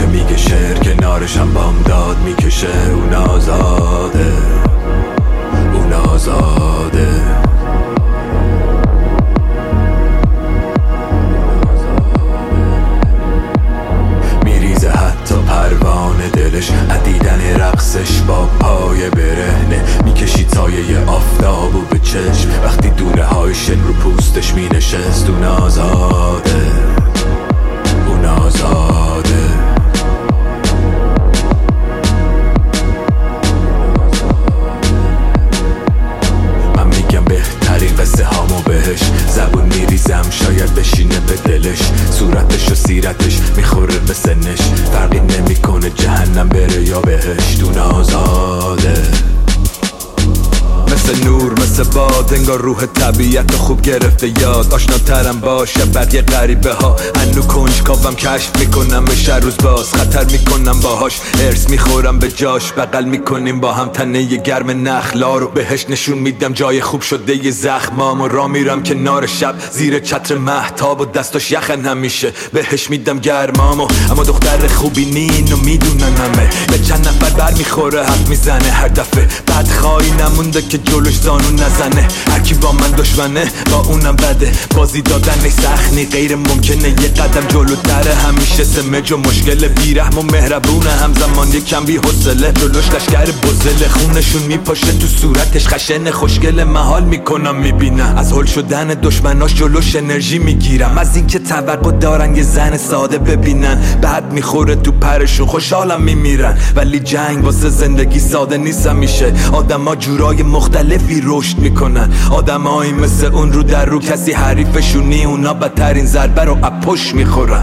میگه شعر کنارشم بامداد میکشه. اون آزاده، اون آزاده. میریزه حتی پروانه دلش عدیدن رقصش با پای برهنه. میکشی سایه آفتابو به چشم وقتی دونه های شن رو پوستش مینشست. اون آزاده، اون آزاده. من میگم بهترین قصه هامو بهش زبون میریزم شاید بشینه به دلش. صورتش و سیرتش میخوره به سنش، فرقی نمیکنه جهنم بره یا بهشت. اون آزاده، مثل نور مثل باد انگار روح طبیعت خوب گرفته یاد. آشناترم باشه بقیه غریبه ها، هنو کنجکاوم کشف میکنم بشه روز باز. خطر میکنم باهاش ارس میخورم به جاش، بغل میکنیم با هم تنه گرم نخلا رو بهش نشون میدم جای خوب شده ی زخمام. و را میرم کنار شب زیر چتر مهتاب و دستاش یخن همیشه بهش میدم گرمامو. اما دختر خوبی نین و میدونن همه به چند نفر بر میخوره حرف میزنه هر دفعه. بدخواهی نمونده که جلوش زانو نزنه، هرکی با من دشمنه با اونم بده. بازی دادن سخنی غیر ممکنه، یه قدم جلوتره همیشه. سمج و مشکل بیرحم و مهربونه همزمان، یکم بی حوصله جلوش لشکر بزله. خونشون میپاشه تو صورتش خشن خوشگل، محال میکنم میبینم از هول شدن دشمناش جلوش انرژی میگیرم. از اینکه توقع دارن یه زن ساده ببینن، بعد میخوره تو پرشون خوشحالم میمیرن. ولی جنگ واسه زندگی ساده نیست همیشه، آدما جورای مختلفی رشد میکنن. آدمایی مثل اون رو در رو کسی حریفشونی، اونا بدترین ضربه رو اپوش میخورن.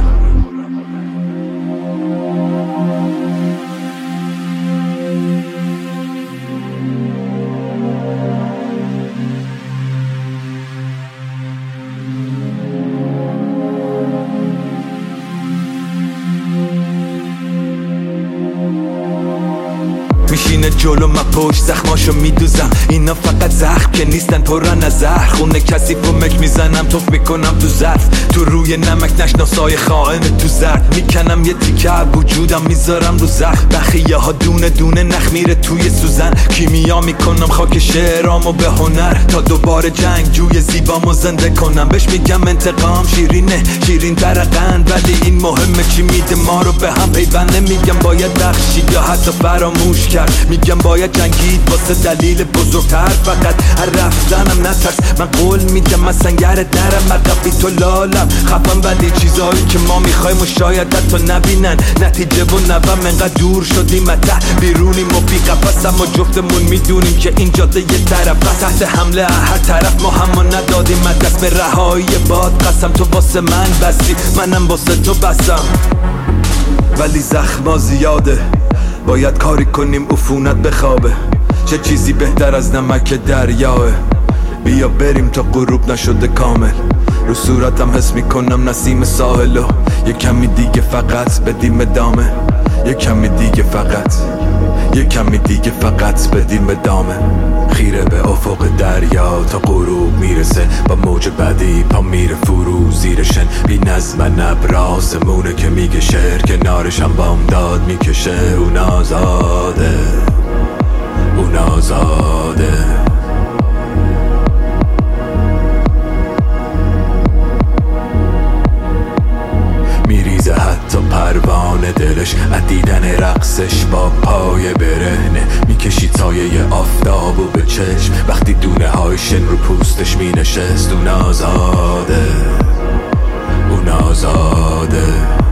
میشینه جلو من پشت زخماشو میدوزم. اینا فقط زخم که نیستن پرن از زهر. خونه کسی فمک میزنم توف میکنم تو ظرف، تو روی نمک نشناسای خائن تو زرد. میکنم یه تیکه وجودم میذارم رو زخم، بخیه ها دونه دونه نخ میره توی سوزن. کیمیا میکنم خاک شعرامو به هنر تا دوباره جنگ جوی زیبامو زنده کنم. بهش میگم انتقام شیرینه شیرین تر قند، ولی این مهمه چی میده ما رو به هم پیونده. میگم باید بخشید یا حتی فراموش کرد، میگم باید جنگید واسه دلیل بزرگتر. فقط هر رفتنم نترس، من قول میدم من سنگر درم، من قبی تو لالم خفم. ولی چیزایی که ما میخوایم و شاید حتی نبینن نتیجه و نبم. انقدر دور شدیم ته بیرونیم و بی قفص، اما جفتمون میدونیم که این جاده یه طرف بس. تحت حمله هر طرف ما همو ندادیم دست به رهایی باد. قسم تو واسه من بستی منم واسه تو بسم، ولی زخما زیاده باید کاری کنیم عفونت بخوابه. چه چیزی بهتر از نمک دریاه، بیا بریم تا غروب نشده کامل. رو صورتم حس میکنم نسیم ساحلو، یه کمی دیگه فقط بدیم ادامه. یه کمی دیگه فقط، یه کمی دیگه فقط بدیم ادامه. خیره به افق دریا تا غروب میرسه، با موج بعدی پا میره فرو زیرشن. بی نظم نبر آسمونه که میگه شعر کنارشم بامداد میکشه. اون آزاده، اون آزاده. میریزه حتی پروانه دلش عدیدن رقصش با پای برهنه. میکشی سایه آفتابو به چشم وقتی دونه های شن رو پوستش مینشست. اون آزاده، اون آزاده.